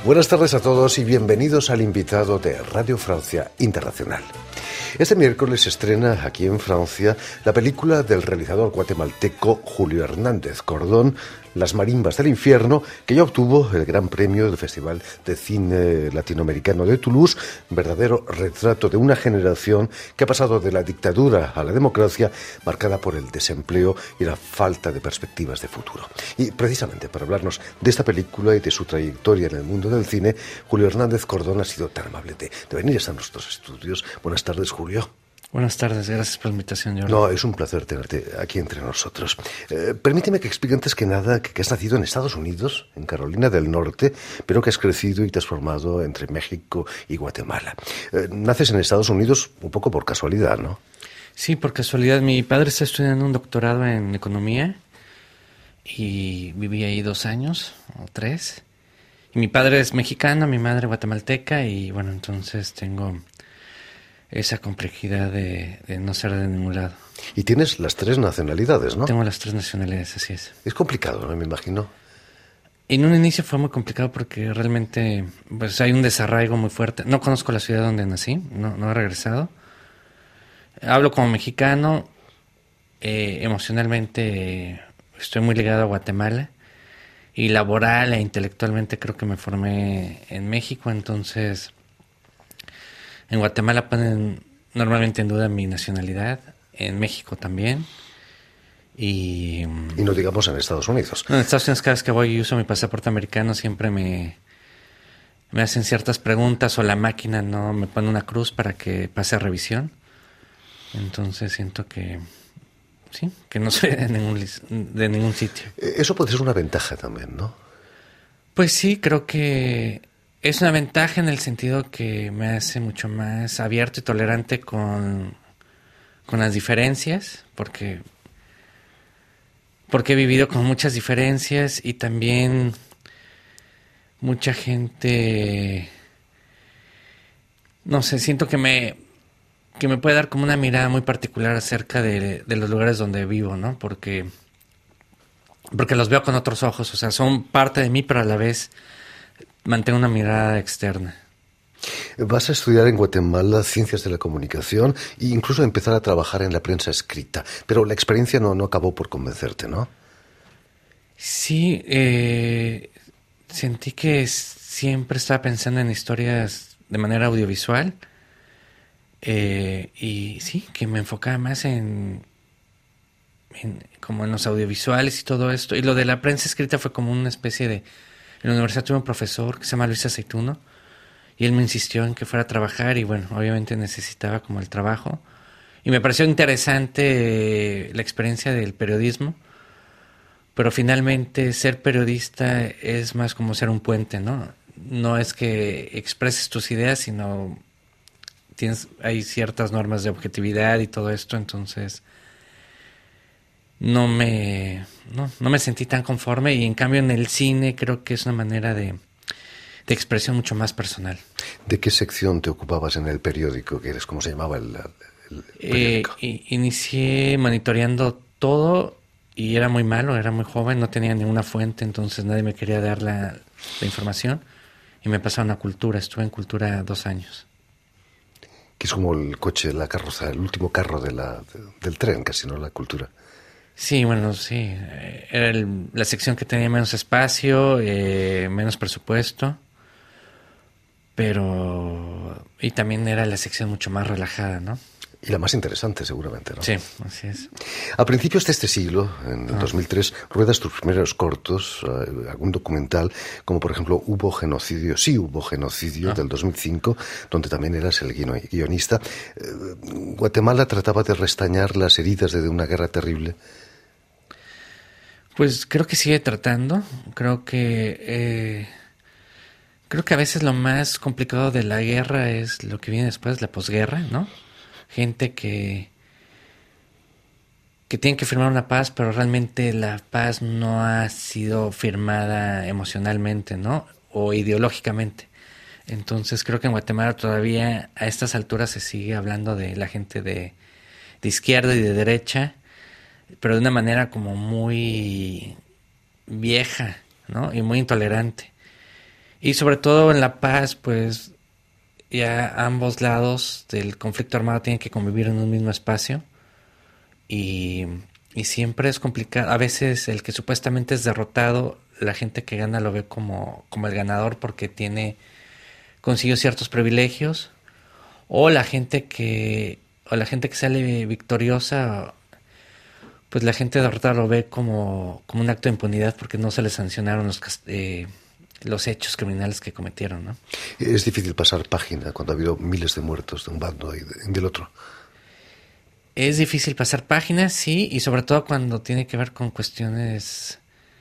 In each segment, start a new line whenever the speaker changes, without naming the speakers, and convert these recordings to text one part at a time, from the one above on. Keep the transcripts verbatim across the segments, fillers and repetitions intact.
Buenas tardes a todos y bienvenidos al invitado de Radio Francia Internacional. Este miércoles se estrena aquí en Francia la película del realizador guatemalteco Julio Hernández Cordón, Las marimbas del infierno, que ya obtuvo el Gran Premio del Festival de Cine Latinoamericano de Toulouse, verdadero retrato de una generación que ha pasado de la dictadura a la democracia, marcada por el desempleo y la falta de perspectivas de futuro. Y precisamente para hablarnos de esta película y de su trayectoria en el mundo del cine, Julio Hernández Cordón ha sido tan amable de, de venir a nuestros estudios. Buenas tardes, Julio.
Buenas tardes, gracias por la invitación, Jordi.
No, es un placer tenerte aquí entre nosotros. Eh, permíteme que explique antes que nada que, que has nacido en Estados Unidos, en Carolina del Norte, pero que has crecido y te has formado entre México y Guatemala. Eh, naces en Estados Unidos un poco por casualidad, ¿no?
Sí, por casualidad. Mi padre está estudiando un doctorado en economía y viví ahí dos años o tres. Y mi padre es mexicano, mi madre guatemalteca y bueno, entonces tengo esa complejidad de, de no ser de ningún lado.
Y tienes las tres nacionalidades, ¿no?
Tengo las tres nacionalidades, así es.
Es complicado, ¿no? Me imagino.
En un inicio fue muy complicado porque realmente pues hay un desarraigo muy fuerte. No conozco la ciudad donde nací, no, no he regresado. Hablo como mexicano, eh, emocionalmente eh, estoy muy ligado a Guatemala y laboral e intelectualmente creo que me formé en México, entonces en Guatemala ponen normalmente en duda mi nacionalidad, en México también. Y,
y no digamos en Estados Unidos.
En Estados Unidos cada vez que voy y uso mi pasaporte americano siempre me, me hacen ciertas preguntas o la máquina no me pone una cruz para que pase a revisión. Entonces siento que sí, que no soy de ningún, de ningún sitio.
Eso puede ser una ventaja también, ¿no?
Pues sí, creo que es una ventaja en el sentido que me hace mucho más abierto y tolerante con, con las diferencias, porque, porque he vivido con muchas diferencias y también mucha gente, no sé, siento que me, que me puede dar como una mirada muy particular acerca de, de los lugares donde vivo, ¿no? Porque, porque los veo con otros ojos, o sea, son parte de mí, pero a la vez mantengo una mirada externa.
Vas a estudiar en Guatemala Ciencias de la Comunicación e incluso empezar a trabajar en la prensa escrita, pero la experiencia no, no acabó por convencerte, ¿no?
Sí, eh, sentí que siempre estaba pensando en historias de manera audiovisual eh, y sí, que me enfocaba más en, en como en los audiovisuales y todo esto. Y lo de la prensa escrita fue como una especie de... En la universidad tuve un profesor que se llama Luis Aceituno y él me insistió en que fuera a trabajar y bueno, obviamente necesitaba como el trabajo. Y me pareció interesante eh, la experiencia del periodismo, pero finalmente ser periodista es más como ser un puente, ¿no? No es que expreses tus ideas, sino tienes, hay ciertas normas de objetividad y todo esto, entonces no me, no, no me sentí tan conforme y en cambio en el cine creo que es una manera de, de expresión mucho más personal.
¿De qué sección te ocupabas en el periódico? ¿Qué eres? ¿Cómo se llamaba el, el periódico?
Eh, inicié monitoreando todo y era muy malo, era muy joven, no tenía ninguna fuente, entonces nadie me quería dar la, la información y me pasaron a Cultura, estuve en Cultura dos años.
Que es como el coche, la carroza, el último carro de la, de, del tren, casi, ¿no? La Cultura.
Sí, bueno, sí. Era el, la sección que tenía menos espacio, eh, menos presupuesto, pero... Y también era la sección mucho más relajada, ¿no?
Y la más interesante, seguramente, ¿no?
Sí, así es.
A principios de este siglo, en el ah. dos mil tres, ruedas tus primeros cortos, uh, algún documental, como por ejemplo Hubo genocidio, sí hubo genocidio, ah. del dos mil cinco, donde también eras el guionista. Uh, Guatemala trataba de restañar las heridas de una guerra terrible.
Pues creo que sigue tratando. Creo que eh, creo que a veces lo más complicado de la guerra es lo que viene después, la posguerra, ¿no? Gente que que tiene que firmar una paz, pero realmente la paz no ha sido firmada emocionalmente, ¿no? O ideológicamente. Entonces creo que en Guatemala todavía a estas alturas se sigue hablando de la gente de, de izquierda y de derecha, pero de una manera como muy vieja, ¿no? Y muy intolerante. Y sobre todo en La Paz, pues ya ambos lados del conflicto armado tienen que convivir en un mismo espacio. Y, y siempre es complicado. A veces el que supuestamente es derrotado, la gente que gana lo ve como, como el ganador porque tiene consiguió ciertos privilegios. O la gente que o la gente que sale victoriosa, pues la gente derrotada lo ve como, como un acto de impunidad porque no se les sancionaron los eh, los hechos criminales que cometieron, ¿no?
Es difícil pasar página cuando ha habido miles de muertos de un bando y de, del otro.
Es difícil pasar páginas, sí, y sobre todo cuando tiene que ver con cuestiones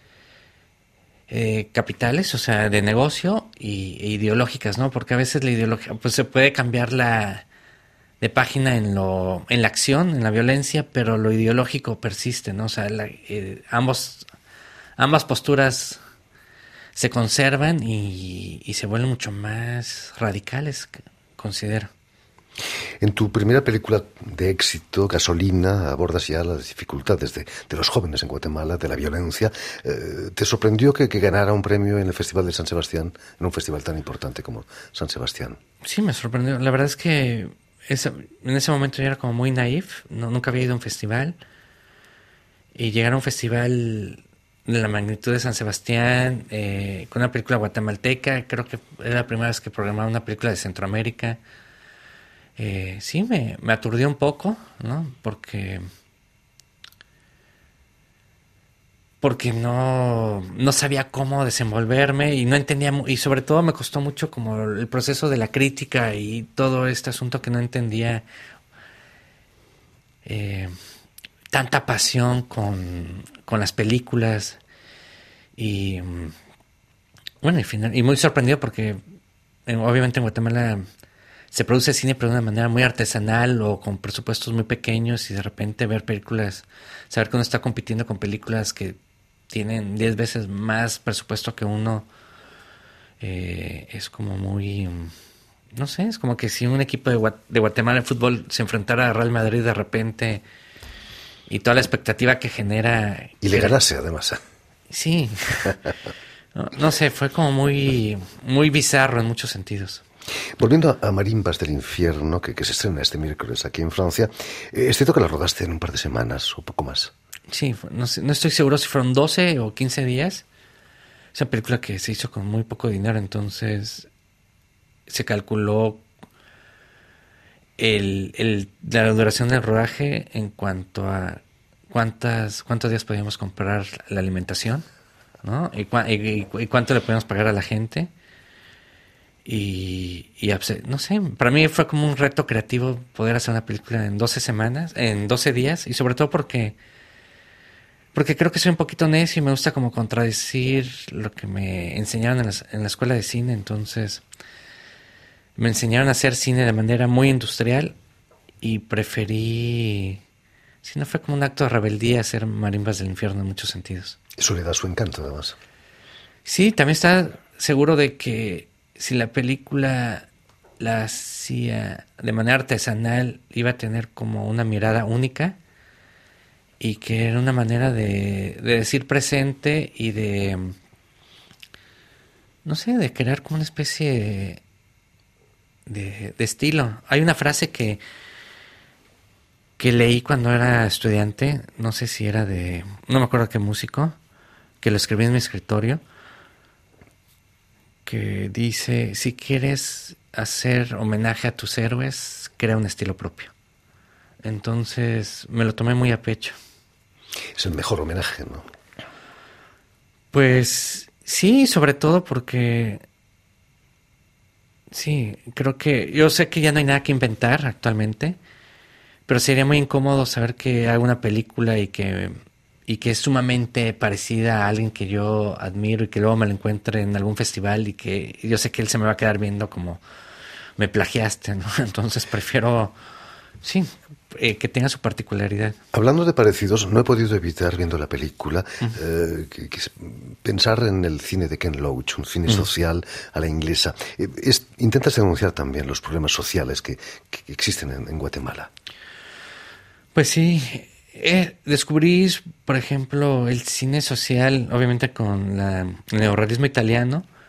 eh, capitales, o sea, de negocio y, e ideológicas, ¿no? Porque a veces la ideología, pues se puede cambiar la de página en lo, en la acción, en la violencia, pero lo ideológico persiste, ¿no? O sea, la, eh, ambos, ambas posturas se conservan y, y se vuelven mucho más radicales, considero.
En tu primera película de éxito, Gasolina, abordas ya las dificultades de, de los jóvenes en Guatemala, de la violencia. Eh, ¿Te sorprendió que, que ganara un premio en el Festival de San Sebastián, en un festival tan importante como San Sebastián?
Sí, me sorprendió. La verdad es que esa, en ese momento yo era como muy naif, no, nunca había ido a un festival. Y llegar a un festival de la magnitud de San Sebastián, eh, con una película guatemalteca, creo que era la primera vez que programaba una película de Centroamérica. Eh, sí, me, me aturdió un poco, ¿no? Porque porque no, no sabía cómo desenvolverme y no entendía, y sobre todo me costó mucho como el proceso de la crítica y todo este asunto que no entendía. Eh, tanta pasión con, con las películas y bueno, y, final, y muy sorprendido porque eh, obviamente en Guatemala se produce cine pero de una manera muy artesanal o con presupuestos muy pequeños y de repente ver películas, saber que uno está compitiendo con películas que tienen diez veces más presupuesto que uno, eh, es como muy, no sé, es como que si un equipo de, Gua- de Guatemala en fútbol se enfrentara a Real Madrid de repente y toda la expectativa que genera.
Y le ganase además.
Sí, no, no sé, fue como muy, muy bizarro en muchos sentidos.
Volviendo a Marimbas del Infierno, que, que se estrena este miércoles aquí en Francia, eh, es cierto que la rodaste en un par de semanas o poco más.
Sí, no, sé, no estoy seguro si fueron doce o quince días. Es una película que se hizo con muy poco dinero, entonces se calculó el, el, la duración del rodaje en cuanto a cuántas cuántos días podíamos comprar la alimentación, ¿no? Y, cu- y, y, y cuánto le podíamos pagar a la gente. Y, y no sé, para mí fue como un reto creativo poder hacer una película en doce semanas, en doce días, y sobre todo porque porque creo que soy un poquito necio y me gusta como contradecir lo que me enseñaron en, las, en la escuela de cine. Entonces me enseñaron a hacer cine de manera muy industrial y preferí, si no fue como un acto de rebeldía, hacer Marimbas del Infierno en muchos sentidos.
Eso le da su encanto además.
Sí, también estaba seguro de que si la película la hacía de manera artesanal iba a tener como una mirada única y que era una manera de, de decir presente y de, no sé, de crear como una especie de, de, de estilo. Hay una frase que que leí cuando era estudiante, no sé si era de, no me acuerdo qué músico, que lo escribí en mi escritorio, que dice, si quieres hacer homenaje a tus héroes, crea un estilo propio. Entonces me lo tomé muy a pecho.
Es el mejor homenaje, ¿no?
Pues sí, sobre todo porque sí, creo que yo sé que ya no hay nada que inventar actualmente, pero sería muy incómodo saber que hago una película y que y que es sumamente parecida a alguien que yo admiro y que luego me lo encuentre en algún festival y que yo sé que él se me va a quedar viendo como me plagiaste, ¿no? Entonces prefiero, sí, eh, que tenga su particularidad.
Hablando de parecidos, no he podido evitar, viendo la película, uh-huh. eh, que, que pensar en el cine de Ken Loach, un cine uh-huh. social a la inglesa. Eh, es, intentas denunciar también los problemas sociales que, que existen en, en Guatemala.
Pues sí, eh, descubrí, por ejemplo, el cine social, obviamente con la, el neorrealismo italiano,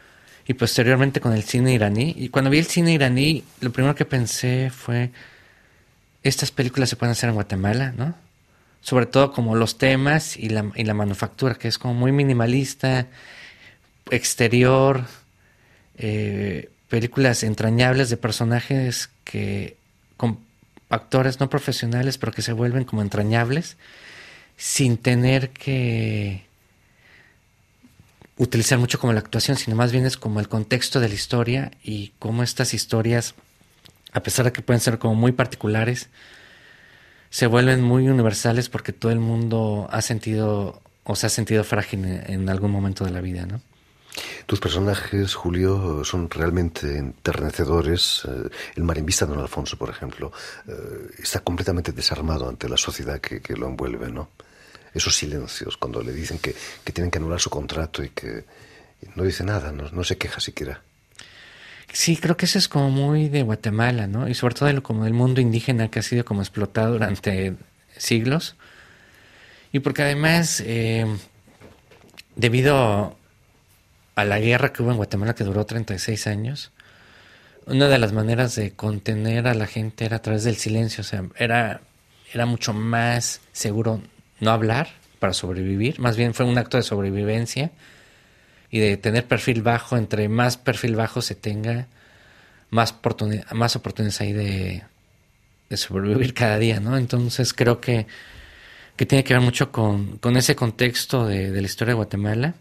y posteriormente con el cine iraní. Y cuando vi el cine iraní, lo primero que pensé fue, estas películas se pueden hacer en Guatemala, ¿no? Sobre todo como los temas y la, y la manufactura, que es como muy minimalista, exterior, eh, películas entrañables de personajes que con actores no profesionales, pero que se vuelven como entrañables, sin tener que utilizar mucho como la actuación, sino más bien es como el contexto de la historia y cómo estas historias, a pesar de que pueden ser como muy particulares, se vuelven muy universales porque todo el mundo ha sentido o se ha sentido frágil en, en algún momento de la vida, ¿no?
Tus personajes, Julio, son realmente enternecedores. El marimbista Don Alfonso, por ejemplo, está completamente desarmado ante la sociedad que, que lo envuelve, ¿no? Esos silencios, cuando le dicen que, que tienen que anular su contrato y que no dice nada, no, no se queja siquiera.
Sí, creo que eso es como muy de Guatemala, ¿no? Y sobre todo de lo, como el mundo indígena que ha sido como explotado durante siglos. Y porque además, eh, debido a la guerra que hubo en Guatemala, que duró treinta y seis años, una de las maneras de contener a la gente era a través del silencio. O sea, era, era mucho más seguro no hablar para sobrevivir. Más bien fue un acto de sobrevivencia y de tener perfil bajo. Entre más perfil bajo se tenga, más, oportuni- más oportunidades hay de, de sobrevivir cada día, ¿no? Entonces creo que, que tiene que ver mucho con, con ese contexto de, de la historia de Guatemala.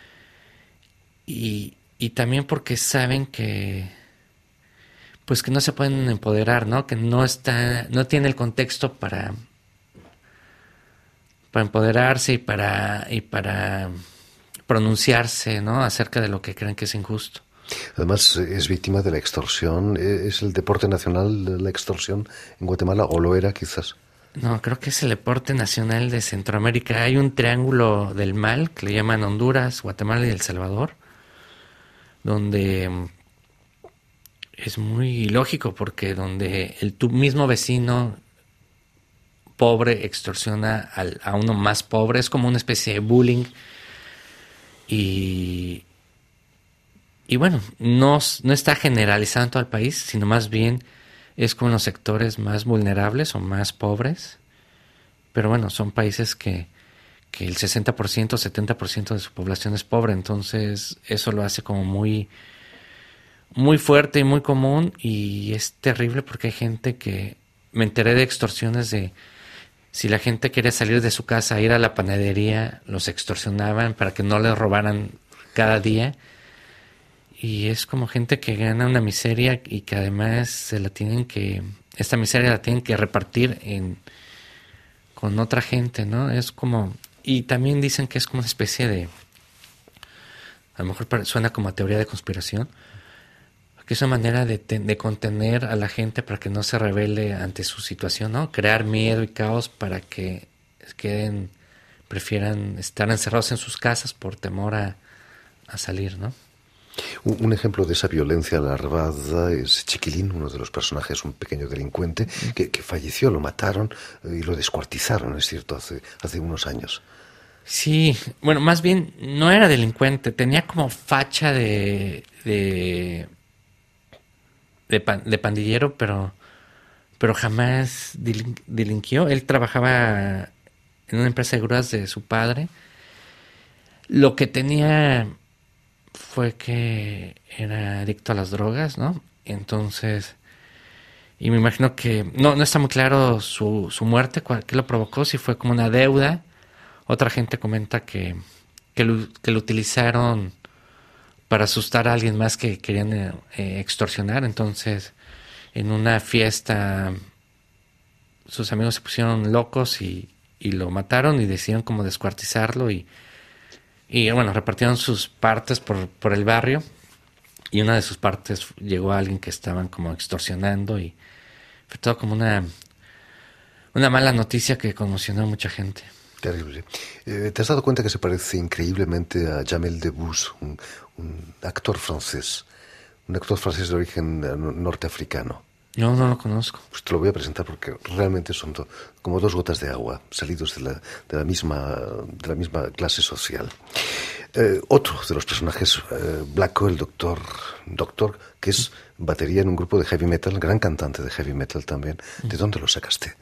Y, y también porque saben que pues que no se pueden empoderar, ¿no? Que no está, no tiene el contexto para para empoderarse y para y para pronunciarse, ¿no? Acerca de lo que creen que es injusto.
Además, es víctima de la extorsión. ¿Es el deporte nacional la extorsión en Guatemala o lo era quizás?
No, creo que es el deporte nacional de Centroamérica. Hay un triángulo del mal que le llaman Honduras, Guatemala y El Salvador, donde es muy lógico porque donde el tu mismo vecino pobre extorsiona al, a uno más pobre, es como una especie de bullying y y bueno, no, no está generalizado en todo el país, sino más bien es como en los sectores más vulnerables o más pobres, pero bueno, son países que, que el sesenta por ciento, setenta por ciento de su población es pobre, entonces eso lo hace como muy muy fuerte y muy común y es terrible porque hay gente que me enteré de extorsiones de si la gente quería salir de su casa a ir a la panadería, los extorsionaban para que no les robaran cada día. Y es como gente que gana una miseria y que además se la tienen que, esta miseria la tienen que repartir en con otra gente, ¿no? Es como, y también dicen que es como una especie de, a lo mejor suena como a teoría de conspiración, que es una manera de, de contener a la gente para que no se rebele ante su situación, ¿no? Crear miedo y caos para que queden, prefieran estar encerrados en sus casas por temor a, a salir, ¿no?
Un, un ejemplo de esa violencia larvada es Chiquilín, uno de los personajes, un pequeño delincuente que, que falleció, lo mataron y lo descuartizaron, es cierto, hace, hace unos años.
Sí, bueno, más bien no era delincuente, tenía como facha de... de De, pan, de pandillero, pero pero jamás delin, delinquió. Él trabajaba en una empresa de grúas de su padre. Lo que tenía fue que era adicto a las drogas, ¿no? Entonces, y me imagino que no no está muy claro su, su muerte, qué lo provocó, si fue como una deuda. Otra gente comenta que, que, lo, que lo utilizaron para asustar a alguien más que querían eh, extorsionar. Entonces, en una fiesta, sus amigos se pusieron locos y, y lo mataron y decidieron como descuartizarlo y, y bueno, repartieron sus partes por, por el barrio y una de sus partes llegó a alguien que estaban como extorsionando y fue todo como una, una mala noticia que conmocionó a mucha gente.
Terrible. Eh, ¿Te has dado cuenta que se parece increíblemente a Jamel Debbouze, un, un actor francés, un actor francés de origen norteafricano?
No, no lo conozco.
Pues te lo voy a presentar porque realmente son do, como dos gotas de agua salidos de la, de la, misma, de la misma clase social. Eh, otro de los personajes, eh, Blacko, el doctor, doctor, que es batería en un grupo de heavy metal, gran cantante de heavy metal también. ¿De dónde lo sacaste?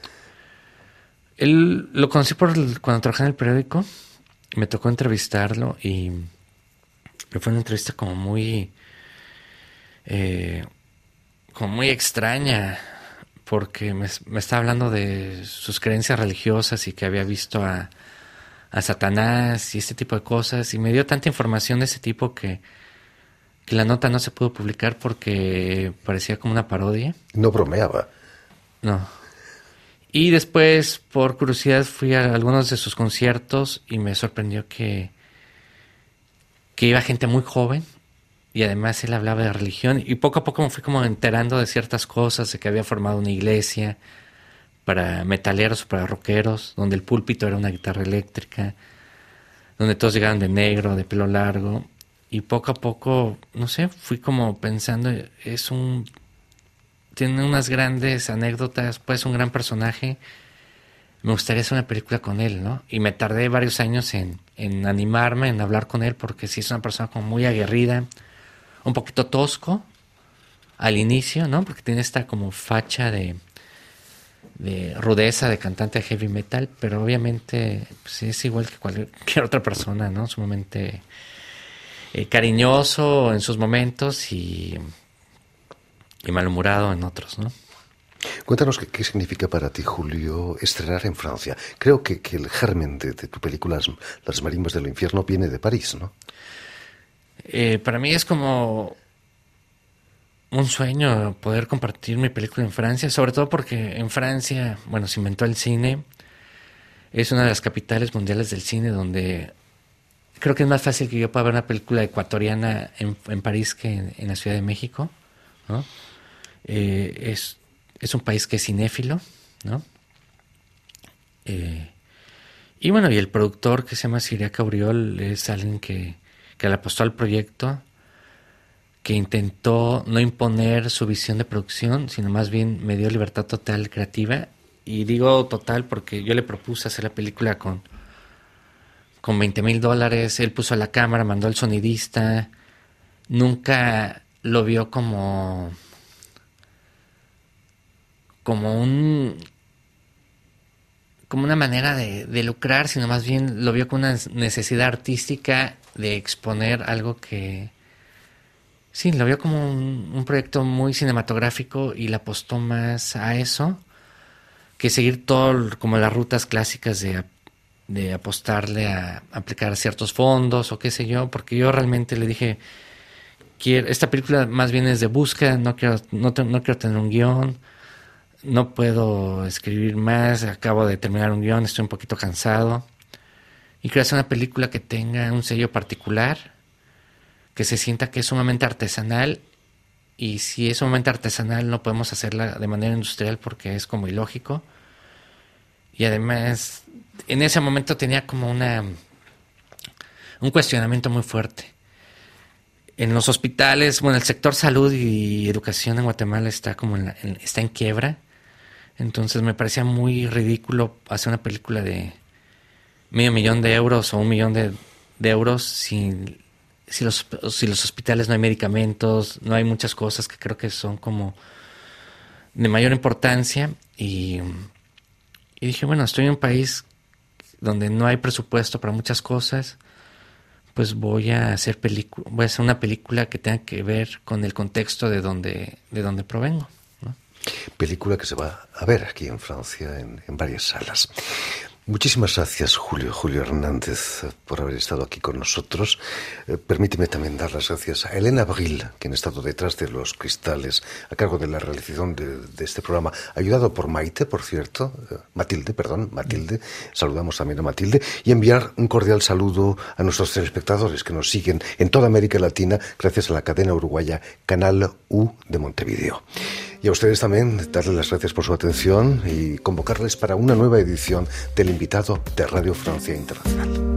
Él lo conocí por el, cuando trabajaba en el periódico. Me tocó entrevistarlo y fue una entrevista como muy... Eh, como muy extraña, porque me, me estaba hablando de sus creencias religiosas y que había visto a, a Satanás y este tipo de cosas, y me dio tanta información de ese tipo que, que la nota no se pudo publicar porque parecía como una parodia.
No bromeaba.
No. Y después, por curiosidad, fui a algunos de sus conciertos y me sorprendió que, que iba gente muy joven. Y además él hablaba de religión y poco a poco me fui como enterando de ciertas cosas, de que había formado una iglesia para metaleros o para rockeros, donde el púlpito era una guitarra eléctrica, donde todos llegaban de negro, de pelo largo, y poco a poco, no sé, fui como pensando, es un... tiene unas grandes anécdotas, pues un gran personaje, me gustaría hacer una película con él, ¿no? Y me tardé varios años en, en animarme, en hablar con él, porque sí es una persona como muy aguerrida, un poquito tosco al inicio, ¿no? Porque tiene esta como facha de, de rudeza de cantante de heavy metal, pero obviamente pues, es igual que cualquier otra persona, ¿no? Sumamente eh, cariñoso en sus momentos y, y malhumorado en otros, ¿no?
Cuéntanos qué, qué significa para ti, Julio, estrenar en Francia. Creo que, que el germen de, de tu película Las, Las marimbas del infierno viene de París, ¿no?
Eh, para mí es como un sueño poder compartir mi película en Francia, sobre todo porque en Francia, bueno, se inventó el cine, es una de las capitales mundiales del cine, donde creo que es más fácil que yo pueda ver una película ecuatoriana en, en París que en, en la Ciudad de México, ¿no? Eh, es, es un país que es cinéfilo, ¿no? Eh, y bueno, y el productor, que se llama Siriaca Uriol, es alguien que que le apostó al proyecto, que intentó no imponer su visión de producción, sino más bien me dio libertad total creativa. Y digo total porque yo le propuse hacer la película con, con veinte mil dólares, él puso la cámara, mandó al sonidista, nunca lo vio como, como un... como una manera de, de lucrar, sino más bien lo vio como una necesidad artística de exponer algo que... Sí, lo vio como un, un proyecto muy cinematográfico y le apostó más a eso que seguir todo como las rutas clásicas de, de apostarle a aplicar ciertos fondos o qué sé yo, porque yo realmente le dije, quiero, esta película más bien es de búsqueda, no quiero, no, te, no quiero tener un guión, no puedo escribir más, acabo de terminar un guión, estoy un poquito cansado. Y quiero hacer una película que tenga un sello particular, que se sienta que es sumamente artesanal. Y si es sumamente artesanal, no podemos hacerla de manera industrial porque es como ilógico. Y además, en ese momento tenía como una un cuestionamiento muy fuerte. En los hospitales, bueno, el sector salud y educación en Guatemala está como en la, en, está en quiebra. Entonces me parecía muy ridículo hacer una película de medio millón de euros o un millón de, de euros si, si, los, si los hospitales no hay medicamentos, no hay muchas cosas que creo que son como de mayor importancia. Y, y dije, bueno, estoy en un país donde no hay presupuesto para muchas cosas, pues voy a hacer película, voy a hacer una película que tenga que ver con el contexto de donde, de donde provengo, ¿no?
Película que se va a ver aquí en Francia en, en varias salas. Muchísimas gracias, Julio, Julio Hernández, por haber estado aquí con nosotros. Eh, permíteme también dar las gracias a Elena Abril, quien ha estado detrás de los cristales, a cargo de la realización de, de este programa, ayudado por Maite, por cierto, eh, Matilde, perdón, Matilde. Saludamos también a Matilde y enviar un cordial saludo a nuestros telespectadores que nos siguen en toda América Latina gracias a la cadena uruguaya Canal U de Montevideo. Y a ustedes también darles las gracias por su atención y convocarles para una nueva edición del Invitado de Radio Francia Internacional.